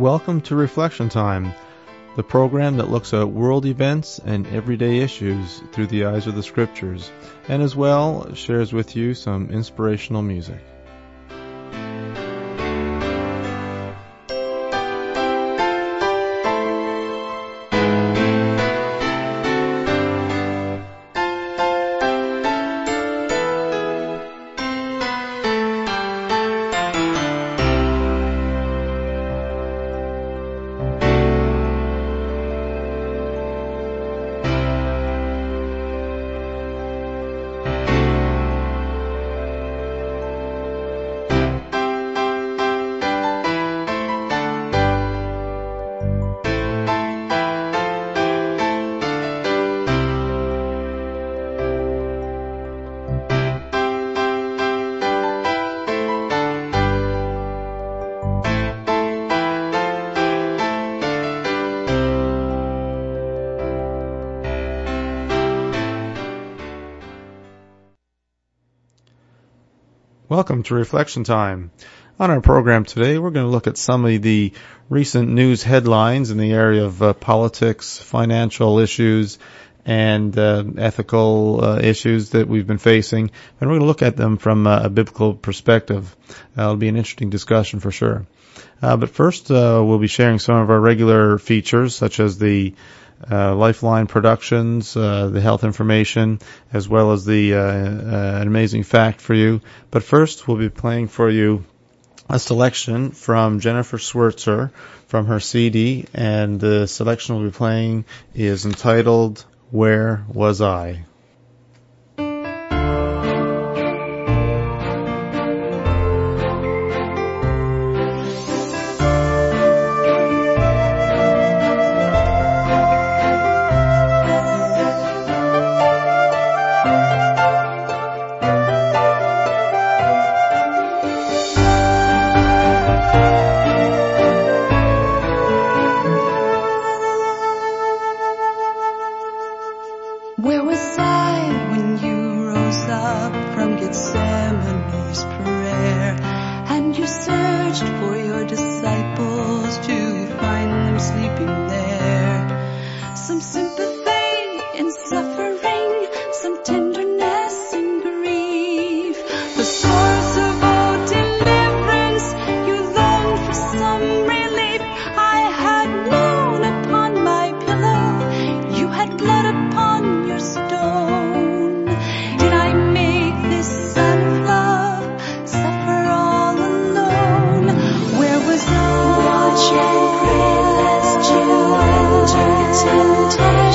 Welcome to Reflection Time, the program that looks at world events and everyday issues through the eyes of the Scriptures, and as well shares with you some inspirational music. Welcome to Reflection Time. On our program today, we're going to look at some of the recent news headlines in the area of politics, financial issues, and ethical issues that we've been facing. And we're going to look at them from a biblical perspective. It'll be an interesting discussion for sure. But first, we'll be sharing some of our regular features, such as the Lifeline Productions, the health information, as well as the an amazing fact for you. But first, we'll be playing for you a selection from Jennifer Swertzer from her CD, and the selection we'll be playing is entitled "Where Was I?" Where was I when you rose up from Gethsemane's prayer, and you searched for your disciples to find them sleeping there? Some sympathy in suffering, some tenderness in grief, the source of all deliverance, you longed for some relief. I had known upon my pillow, you had blood upon your stone. Did I make this son of love suffer all alone? Where was I? Watch and pray lest you enter temptation.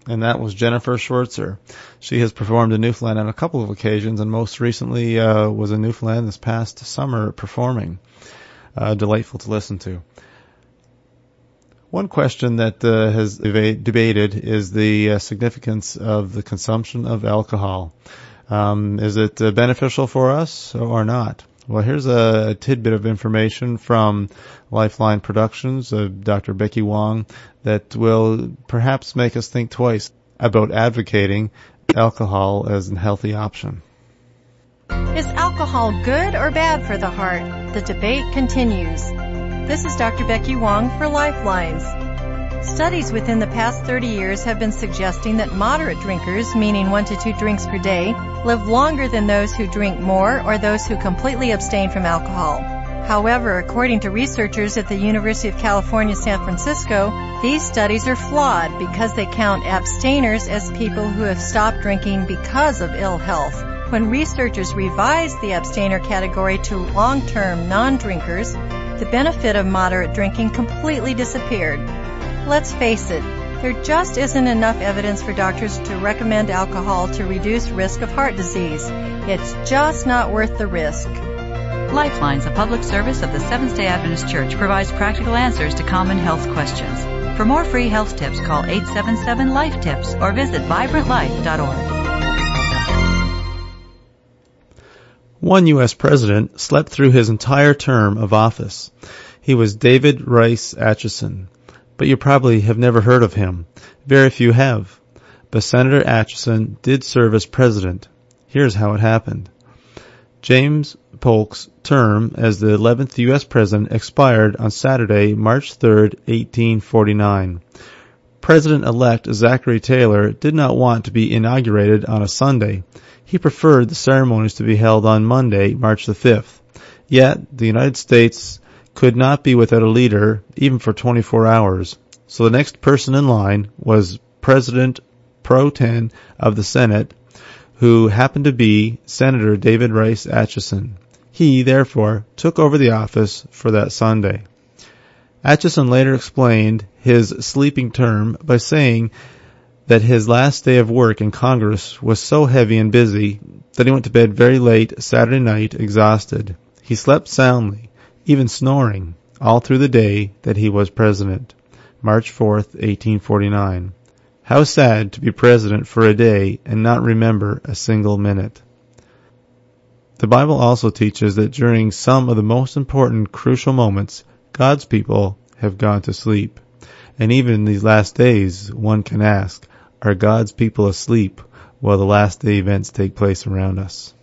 and that was Jennifer Schwartzer. She has performed in Newfoundland on a couple of occasions, and most recently was in Newfoundland this past summer performing. Delightful to listen to. One question that has debated is the significance of the consumption of alcohol. Is it beneficial for us or not? Well, here's a tidbit of information from Lifeline Productions, Dr. Becky Wong, that will perhaps make us think twice about advocating alcohol as a healthy option. Is alcohol good or bad for the heart? The debate continues. This is Dr. Becky Wong for Lifelines. Studies within the past 30 years have been suggesting that moderate drinkers, meaning 1 to 2 drinks per day, live longer than those who drink more or those who completely abstain from alcohol. However, according to researchers at the University of California, San Francisco, these studies are flawed because they count abstainers as people who have stopped drinking because of ill health. When researchers revised the abstainer category to long-term non-drinkers, the benefit of moderate drinking completely disappeared. Let's face it, there just isn't enough evidence for doctors to recommend alcohol to reduce risk of heart disease. It's just not worth the risk. Lifelines, a public service of the Seventh-day Adventist Church, provides practical answers to common health questions. For more free health tips, call 877-LIFE-TIPS or visit vibrantlife.org. One U.S. president slept through his entire term of office. He was David Rice Atchison. But you probably have never heard of him. Very few have. But Senator Atchison did serve as president. Here's how it happened. James Polk's term as the 11th U.S. president expired on Saturday, March 3, 1849. President-elect Zachary Taylor did not want to be inaugurated on a Sunday. He preferred the ceremonies to be held on Monday, March the 5th. Yet, the United States could not be without a leader, even for 24 hours. So the next person in line was President Pro Tem of the Senate, who happened to be Senator David Rice Atchison. He, therefore, took over the office for that Sunday. Atchison later explained his sleeping term by saying that his last day of work in Congress was so heavy and busy that he went to bed very late Saturday night exhausted. He slept soundly, even snoring, all through the day that he was president. March 4th, 1849. How sad to be president for a day and not remember a single minute. The Bible also teaches that during some of the most important crucial moments, God's people have gone to sleep. And even in these last days, one can ask, are God's people asleep while the last day events take place around us?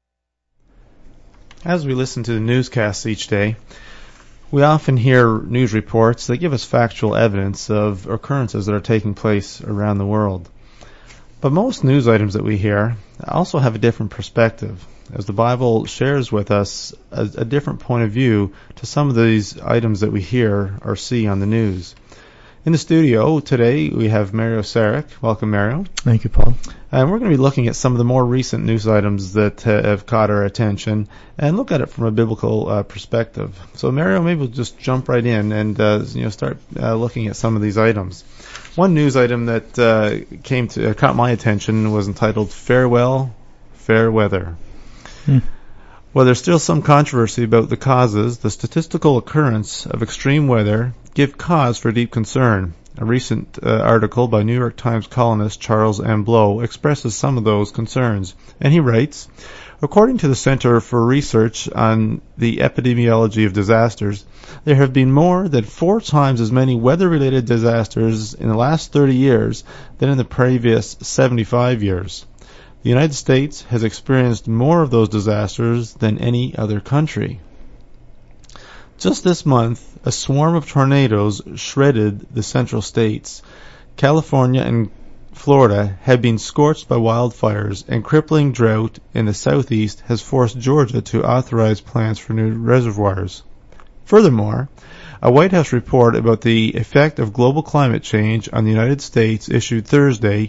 As we listen to the newscasts each day, we often hear news reports that give us factual evidence of occurrences that are taking place around the world. But most news items that we hear also have a different perspective, as the Bible shares with us a different point of view to some of these items that we hear or see on the news. In the studio today, we have Mario Sarek. Welcome, Mario. Thank you, Paul. And we're going to be looking at some of the more recent news items that have caught our attention and look at it from a biblical perspective. So, Mario, maybe we'll just jump right in and start looking at some of these items. One news item that caught my attention was entitled "Farewell, Fair Weather." While there's still some controversy about the causes, the statistical occurrence of extreme weather give cause for deep concern. A recent article by New York Times columnist Charles M. Blow expresses some of those concerns. And he writes, according to the Center for Research on the Epidemiology of Disasters, there have been more than 4 times as many weather-related disasters in the last 30 years than in the previous 75 years. The United States has experienced more of those disasters than any other country. Just this month, a swarm of tornadoes shredded the central states. California and Florida have been scorched by wildfires, and crippling drought in the southeast has forced Georgia to authorize plans for new reservoirs. Furthermore, a White House report about the effect of global climate change on the United States issued Thursday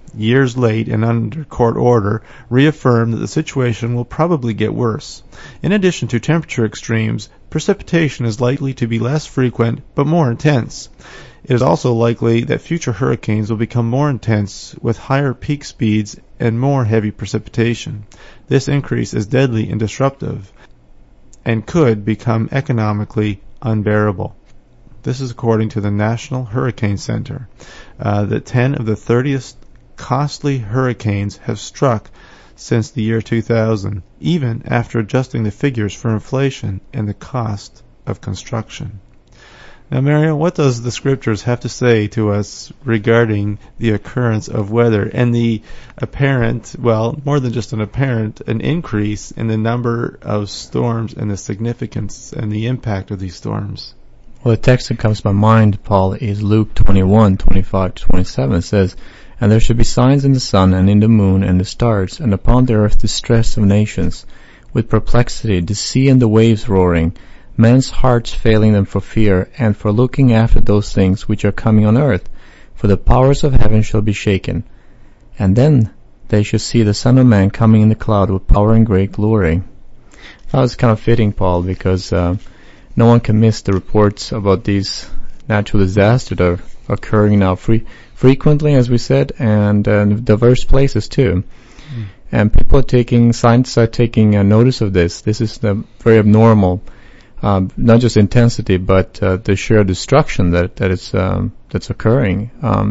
years late and under court order, reaffirmed that the situation will probably get worse. In addition to temperature extremes, precipitation is likely to be less frequent but more intense. It is also likely that future hurricanes will become more intense with higher peak speeds and more heavy precipitation. This increase is deadly and disruptive and could become economically unbearable. This is according to the National Hurricane Center, that 10 of the 30th costly hurricanes have struck since the year 2000, even after adjusting the figures for inflation and the cost of construction. Now, Mario, what does the scriptures have to say to us regarding the occurrence of weather and the apparent, well, more than just an apparent, an increase in the number of storms and the significance and the impact of these storms? Well, the text that comes to my mind, Paul, is Luke 21:25-27. It says, "And there shall be signs in the sun and in the moon and the stars, and upon the earth distress of nations, with perplexity, the sea and the waves roaring, men's hearts failing them for fear, and for looking after those things which are coming on earth. For the powers of heaven shall be shaken. And then they shall see the Son of Man coming in the cloud with power and great glory." That was kind of fitting, Paul, because no one can miss the reports about these natural disasters that are occurring now frequently, as we said, and in diverse places too. And people are scientists are taking notice of this. This is very abnormal. Not just intensity, but the sheer destruction that's occurring.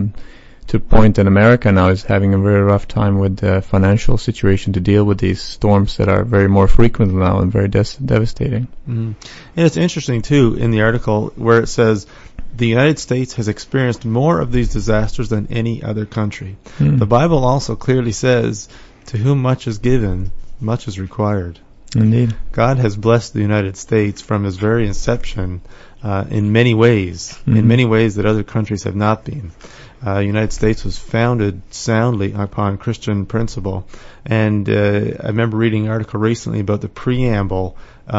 To point that America now is having a very rough time with the financial situation to deal with these storms that are very more frequent now and very devastating. And it's interesting too in the article where it says the United States has experienced more of these disasters than any other country. The Bible also clearly says, "To whom much is given, much is required." Indeed. God has blessed the United States from his very inception in many ways that other countries have not been. The United States was founded soundly upon Christian principle. And I remember reading an article recently about the preamble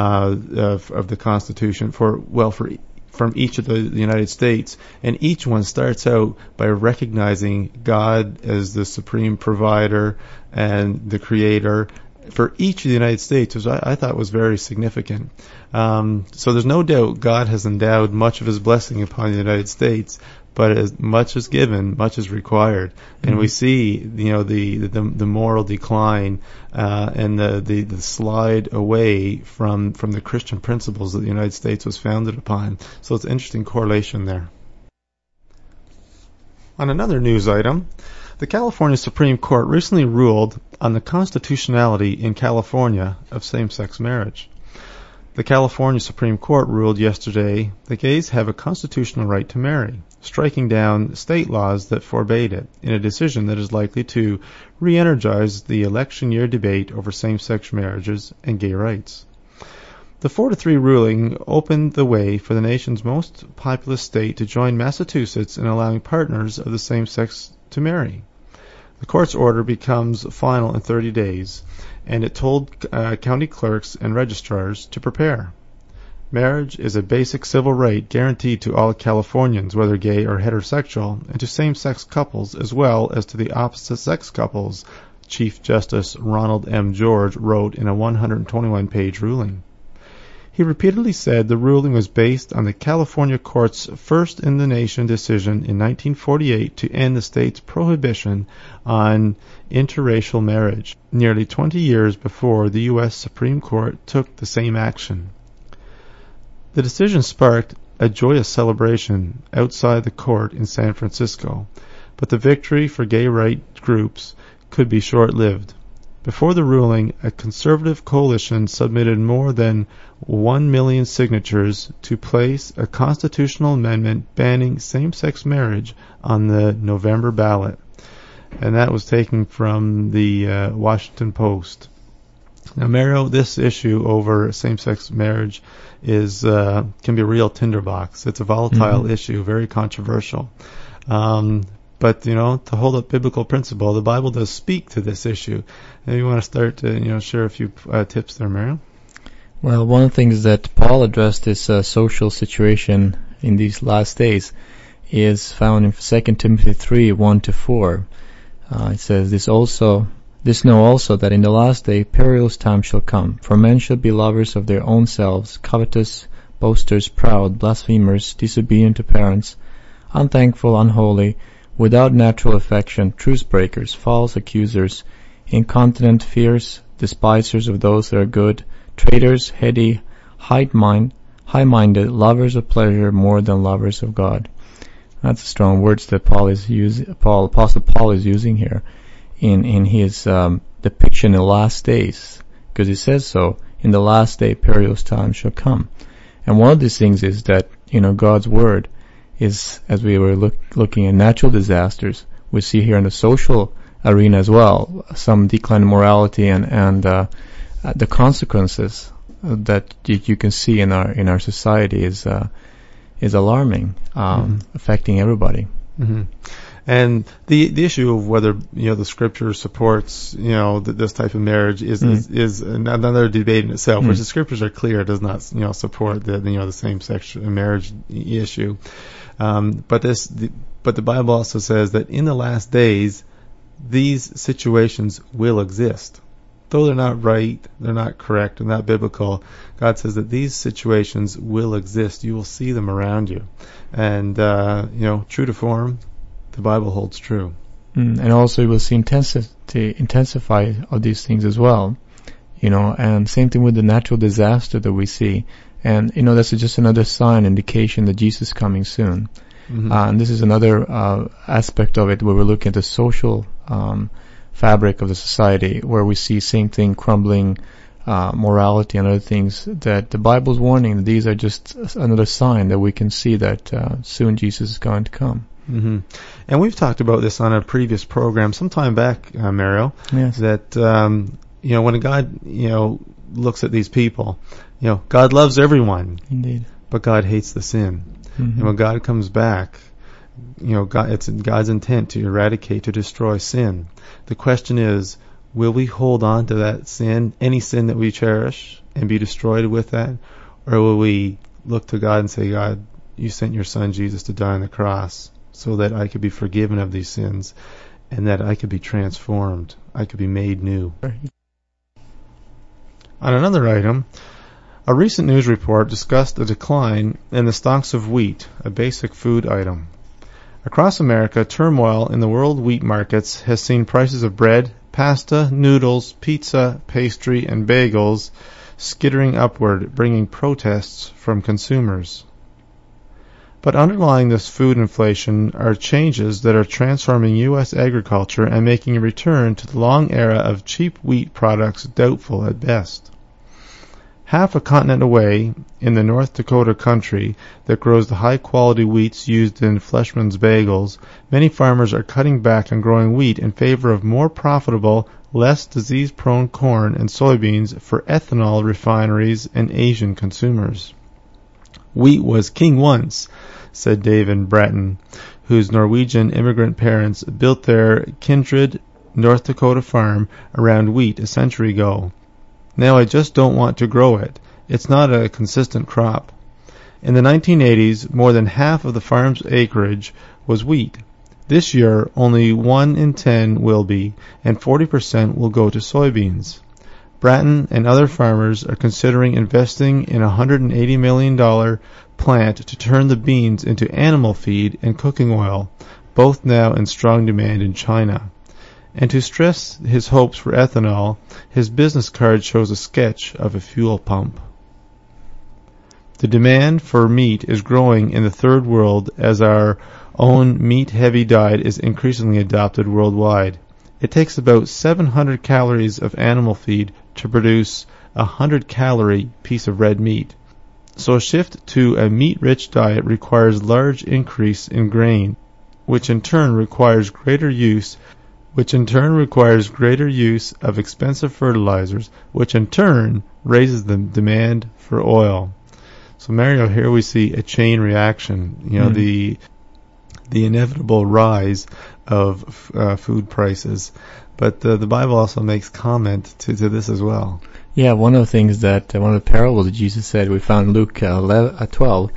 of the Constitution from each of the United States, and each one starts out by recognizing God as the supreme provider and the creator for each of the United States, which I thought was very significant. So there's no doubt God has endowed much of his blessing upon the United States, but as much is given, much is required. And we see, the moral decline and the slide away from the Christian principles that the United States was founded upon. So it's an interesting correlation there. On another news item, the California Supreme Court recently ruled on the constitutionality in California of same-sex marriage. The California Supreme Court ruled yesterday that gays have a constitutional right to marry, striking down state laws that forbade it, in a decision that is likely to re-energize the election year debate over same-sex marriages and gay rights. The 4-3 ruling opened the way for the nation's most populous state to join Massachusetts in allowing partners of the same sex to marry. The court's order becomes final in 30 days, and it told county clerks and registrars to prepare. Marriage is a basic civil right guaranteed to all Californians, whether gay or heterosexual, and to same-sex couples as well as to the opposite-sex couples, Chief Justice Ronald M. George wrote in a 121-page ruling. He repeatedly said the ruling was based on the California court's first-in-the-nation decision in 1948 to end the state's prohibition on interracial marriage, nearly 20 years before the U.S. Supreme Court took the same action. The decision sparked a joyous celebration outside the court in San Francisco, but the victory for gay rights groups could be short-lived. Before the ruling, a conservative coalition submitted more than 1 million signatures to place a constitutional amendment banning same-sex marriage on the November ballot. And that was taken from the Washington Post. Now, Mario, this issue over same-sex marriage can be a real tinderbox. It's a volatile issue, very controversial. But, to hold up biblical principle, the Bible does speak to this issue. And you want to start to, share a few tips there, Mario? Well, one of the things that Paul addressed this social situation in these last days is found in 2 Timothy 3:1-4. It says, This know also that in the last day perilous time shall come, for men shall be lovers of their own selves, covetous, boasters, proud, blasphemers, disobedient to parents, unthankful, unholy, without natural affection, truce breakers, false accusers, incontinent, fierce, despisers of those that are good, traitors, heady, high-minded, lovers of pleasure more than lovers of God. That's strong words that Apostle Paul is using here in his depiction in the last days, because he says so, in the last day perilous time shall come. And one of these things is that, God's word is, as we were looking at natural disasters, we see here in the social arena as well, some decline in morality and the consequences that you can see in our society is alarming, affecting everybody. Mm-hmm. And the issue of whether the Scripture supports this type of marriage is another debate in itself. Which the Scriptures are clear, it does not support the same-sex marriage issue. But the Bible also says that in the last days these situations will exist. Though they're not right, they're not correct, they're not biblical, God says that these situations will exist. You will see them around you. And, true to form, the Bible holds true. And also you will see intensify of these things as well. And same thing with the natural disaster that we see. And, that's just another sign, indication that Jesus is coming soon. Mm-hmm. And this is another aspect of it where we're looking at the social fabric of the society, where we see same thing crumbling, morality and other things, that the Bible's warning that these are just another sign that we can see that soon Jesus is going to come. Mm-hmm. And we've talked about this on a previous program some time back, Mario. Yes. That when God looks at these people, God loves everyone. Indeed. But God hates the sin. Mm-hmm. And when God comes back, it's God's intent to eradicate, to destroy sin. The question is, will we hold on to that sin, any sin that we cherish, and be destroyed with that? Or will we look to God and say, God, you sent your Son Jesus to die on the cross so that I could be forgiven of these sins and that I could be transformed, I could be made new. On another item, a recent news report discussed a decline in the stocks of wheat, a basic food item. Across America, turmoil in the world wheat markets has seen prices of bread, pasta, noodles, pizza, pastry, and bagels skittering upward, bringing protests from consumers. But underlying this food inflation are changes that are transforming U.S. agriculture and making a return to the long era of cheap wheat products doubtful at best. Half a continent away, in the North Dakota country that grows the high-quality wheats used in Fleshman's bagels, many farmers are cutting back on growing wheat in favor of more profitable, less disease-prone corn and soybeans for ethanol refineries and Asian consumers. Wheat was king once, said David Bratton, whose Norwegian immigrant parents built their Kindred, North Dakota farm around wheat a century ago. Now I just don't want to grow it. It's not a consistent crop. In the 1980s, more than half of the farm's acreage was wheat. This year, only 1 in 10 will be, and 40% will go to soybeans. Bratton and other farmers are considering investing in a $180 million plant to turn the beans into animal feed and cooking oil, both now in strong demand in China. And to stress his hopes for ethanol, his business card shows a sketch of a fuel pump. The demand for meat is growing in the third world as our own meat-heavy diet is increasingly adopted worldwide. It takes about 700 calories of animal feed to produce a 100-calorie piece of red meat. So a shift to a meat-rich diet requires large increase in grain, which in turn requires greater use of expensive fertilizers, which in turn raises the demand for oil. So Mario, here we see a chain reaction, the inevitable rise of food prices. But the Bible also makes comment to this as well. Yeah, one of the things that, one of the parables that Jesus said, we found Luke 12,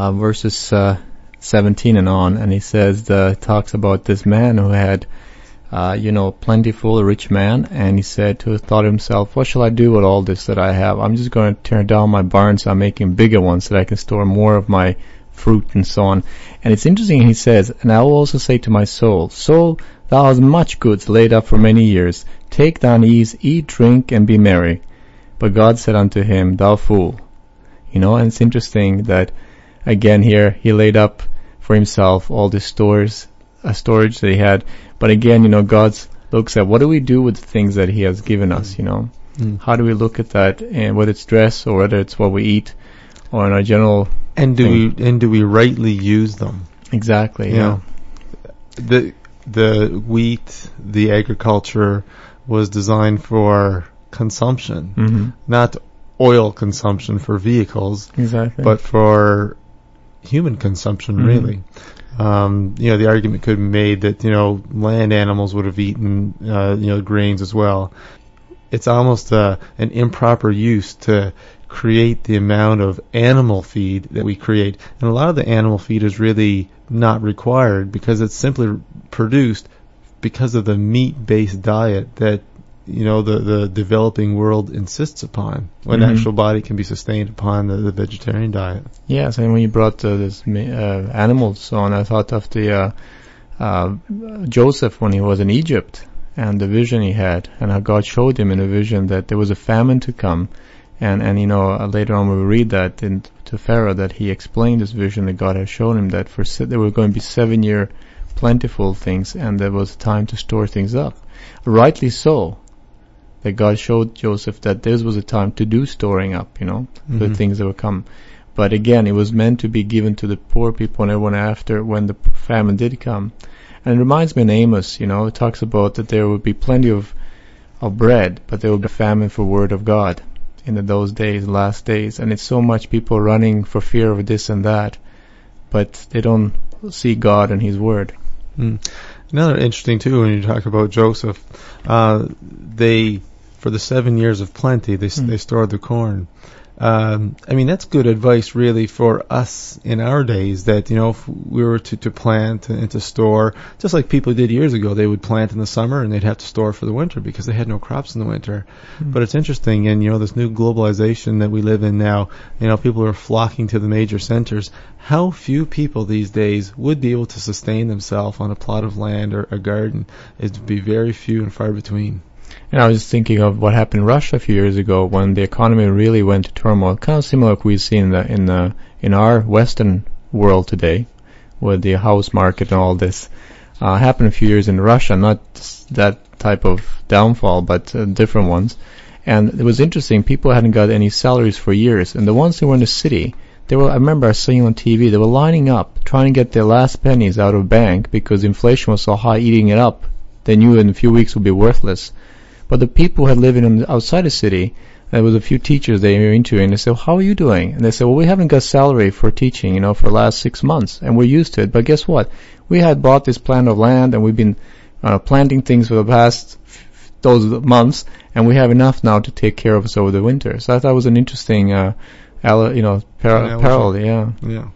verses 17 and on, and he says, talks about this man who had plentiful, a rich man, and he thought to himself, what shall I do with all this that I have? I'm just going to tear down my barns, so I'm making bigger ones so that I can store more of my fruit and so on. And it's interesting, he says, and I will also say to my soul, Soul, thou hast much goods laid up for many years. Take thine ease, eat, drink, and be merry. But God said unto him, Thou fool. And it's interesting that, again here, he laid up for himself all the storage that he had. But again, God looks at what do we do with the things that he has given us, How do we look at that, and whether it's dress or whether it's what we eat or in our general And do we rightly use them? Exactly, yeah. The wheat, the agriculture was designed for consumption, not oil consumption for vehicles, but for human consumption, really. The argument could be made that, land animals would have eaten, grains as well. It's almost an improper use to create the amount of animal feed that we create. And a lot of the animal feed is really not required because it's simply produced because of the meat-based diet that, the developing world insists upon, when the actual body can be sustained upon the vegetarian diet. Yes, and when you brought this animals on, I thought of the Joseph when he was in Egypt and the vision he had, and how God showed him in a vision that there was a famine to come. And later on we will read that to Pharaoh that he explained this vision that God had shown him, that there were going to be 7-year plentiful things, and there was time to store things up. Rightly so, that God showed Joseph that this was a time to do storing up, the things that would come. But again, it was meant to be given to the poor people and everyone after when the famine did come. And it reminds me in Amos, it talks about that there would be plenty of bread, but there would be famine for word of God in those days, last days. And it's so much people running for fear of this and that, but they don't see God and His word. Another interesting too, when you talk about Joseph, for the 7 years of plenty, they stored the corn. That's good advice really for us in our days, that, if we were to plant and to store, just like people did years ago, they would plant in the summer and they'd have to store for the winter because they had no crops in the winter. But it's interesting, and this new globalization that we live in now, people are flocking to the major centers. How few people these days would be able to sustain themselves on a plot of land or a garden? It'd be very few and far between. And I was thinking of what happened in Russia a few years ago when the economy really went to turmoil, kind of similar to what we see in our Western world today, with the house market and all this. Happened a few years in Russia, not that type of downfall, but different ones. And it was interesting, people hadn't got any salaries for years, and the ones who were in the city, I remember seeing on TV, they were lining up, trying to get their last pennies out of bank because inflation was so high, eating it up. They knew in a few weeks would be worthless. But the people who had lived outside the city, there was a few teachers they were interviewing, and they said, how are you doing? And they said, well, we haven't got salary for teaching, for the last 6 months, and we're used to it. But guess what? We had bought this plot of land, and we've been planting things for the past those months, and we have enough now to take care of us over the winter. So I thought it was an interesting, parallel, yeah.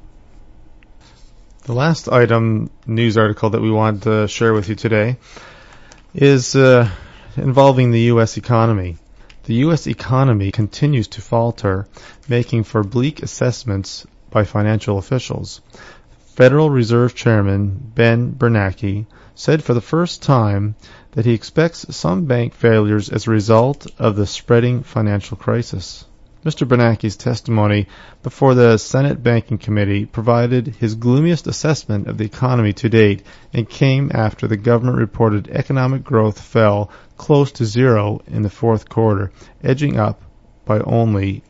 The last news article that we want to share with you today is involving the U.S. economy. The U.S. economy continues to falter, making for bleak assessments by financial officials. Federal Reserve Chairman Ben Bernanke said for the first time that he expects some bank failures as a result of the spreading financial crisis. Mr. Bernanke's testimony before the Senate Banking Committee provided his gloomiest assessment of the economy to date and came after the government reported economic growth fell close to zero in the fourth quarter, edging up by only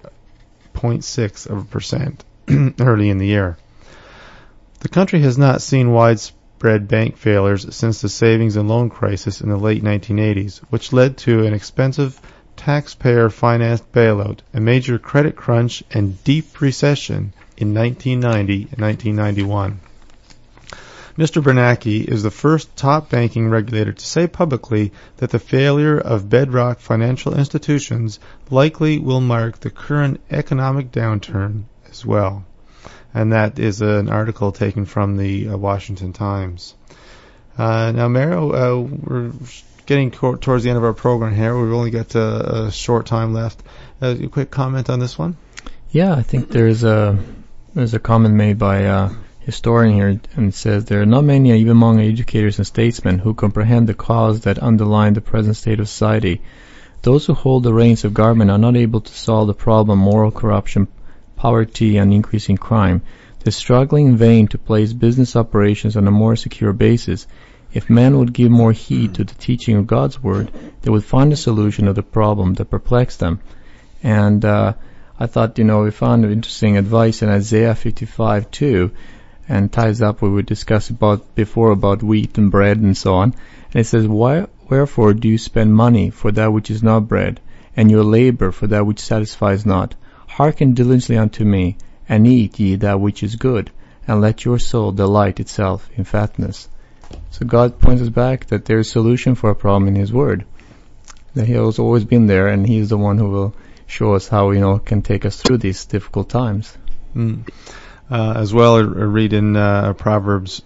0.6% early in the year. The country has not seen widespread bank failures since the savings and loan crisis in the late 1980s, which led to an expensive taxpayer-financed bailout, a major credit crunch, and deep recession in 1990 and 1991. Mr. Bernanke is the first top banking regulator to say publicly that the failure of bedrock financial institutions likely will mark the current economic downturn as well. And that is an article taken from the Washington Times. Now, Mario, we're getting towards the end of our program here. We've only got a short time left. A quick comment on this one? Yeah, I think there's a comment made by a historian here, and it says there are not many, even among educators and statesmen, who comprehend the cause that underlie the present state of society. Those who hold the reins of government are not able to solve the problem moral corruption, poverty, and increasing crime. They're struggling in vain to place business operations on a more secure basis. If men would give more heed to the teaching of God's Word, they would find a solution of the problem that perplexed them. And I thought, we found interesting advice in Isaiah 55:2, and ties up what we discussed before about wheat and bread and so on. And it says, Wherefore do you spend money for that which is not bread, and your labor for that which satisfies not? Hearken diligently unto me, and eat ye that which is good, and let your soul delight itself in fatness. So God points us back that there is a solution for a problem in His Word. That He has always been there, and He is the one who will show us how, can take us through these difficult times. As well, I read in Proverbs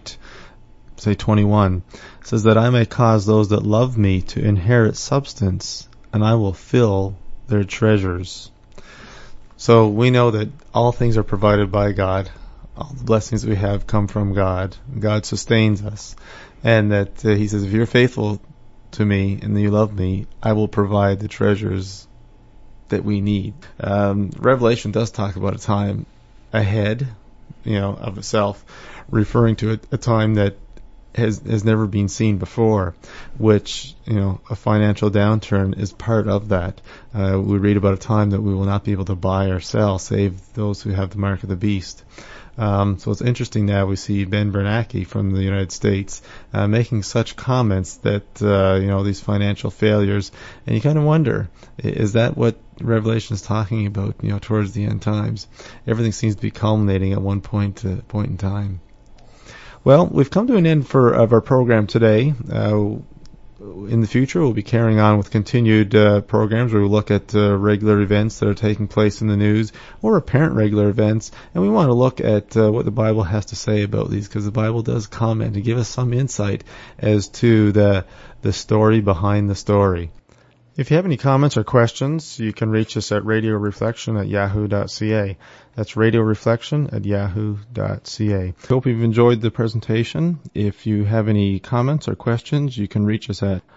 8:21, it says that I may cause those that love me to inherit substance, and I will fill their treasures. So we know that all things are provided by God. All the blessings we have come from God. God sustains us. And that He says, if you're faithful to me and you love me, I will provide the treasures that we need. Revelation does talk about a time ahead, of itself, referring to a time that has never been seen before, which, a financial downturn is part of that. We read about a time that we will not be able to buy or sell, save those who have the mark of the beast. So it's interesting now we see Ben Bernanke from the United States making such comments that, these financial failures, and you kind of wonder, is that what Revelation is talking about, towards the end times? Everything seems to be culminating at one point in time. Well, we've come to an end of our program today. In the future, we'll be carrying on with continued programs where we look at regular events that are taking place in the news or apparent regular events, and we want to look at what the Bible has to say about these, because the Bible does comment and give us some insight as to the story behind the story. If you have any comments or questions, you can reach us at radioreflection@yahoo.ca. That's radioreflection@yahoo.ca. Hope you've enjoyed the presentation. If you have any comments or questions, you can reach us at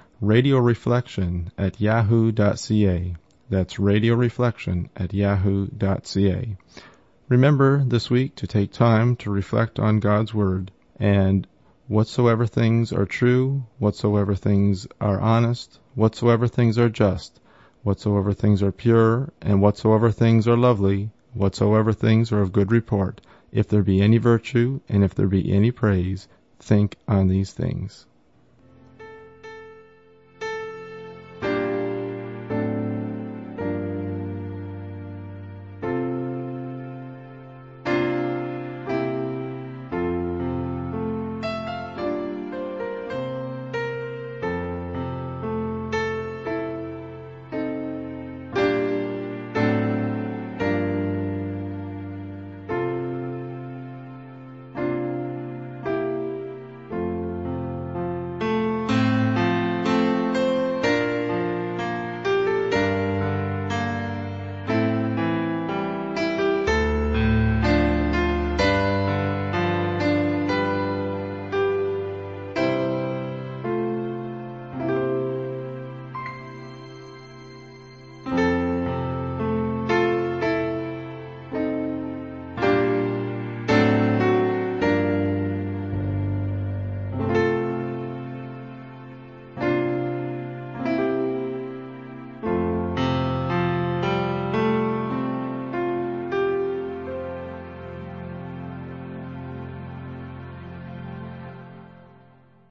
radioreflection@yahoo.ca. That's radioreflection@yahoo.ca. Remember this week to take time to reflect on God's Word, and whatsoever things are true, whatsoever things are honest, whatsoever things are just, whatsoever things are pure, and whatsoever things are lovely, whatsoever things are of good report, if there be any virtue, and if there be any praise, think on these things.